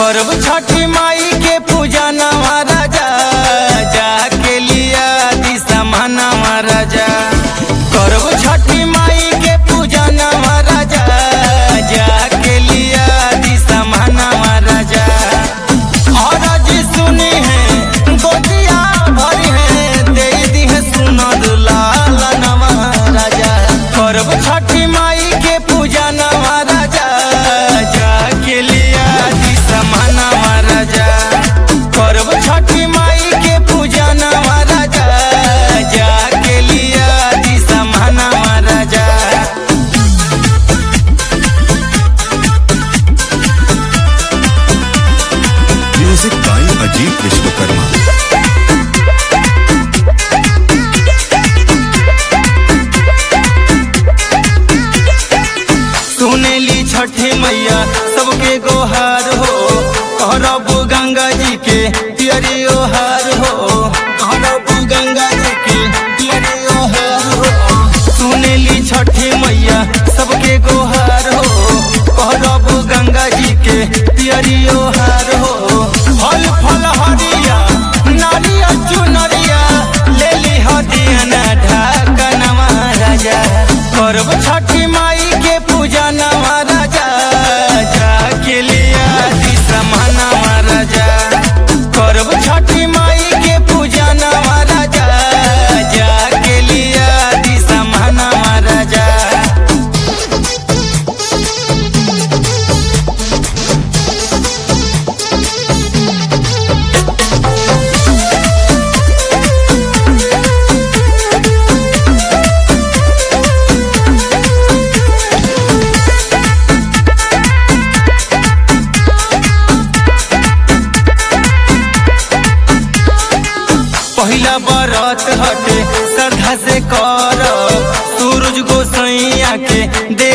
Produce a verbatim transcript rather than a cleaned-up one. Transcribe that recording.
करब छठी माई के पूजा नवा राजा जाके लिया दिशा मनवा राजा। करब छठी माई के पूजा नवा राजा जाके लिया दिशा मनवा राजा। और जी सुनी है गोदिया भरी है दे दी है सुना दुलाल नवा राजा। करब छठी माई के पूजा नवा राजा जाके लिया दिशा मनवा राजा। करब छठी माई के पूजा नवा राजा जाके लिया दिशा मनवा राजा। Music by Ajit Vishwakarma. सुनेली छठी मैया सबके गोहार हो कहरब गंगा जी के पियरियो हार हो। कहरब गंगा जी के पियरियो हार हो। सुनेली छठी मैया सबके गोहार हो कहरब गंगा जी के पियरियो हार हो। फल फल हरिया नारिया चुनरिया ले ली हदिया ना ढाका नवा राजा। करब छठी माई के पूजा नवा राजा जाके लिया दिशा मनवा राजा। करब छठी माई के पूजा नवा राजा जाके लिया दिशा मनवा राजा। पहिला बरत हटे श्रद्धा से कर सूरज गोसैया के दे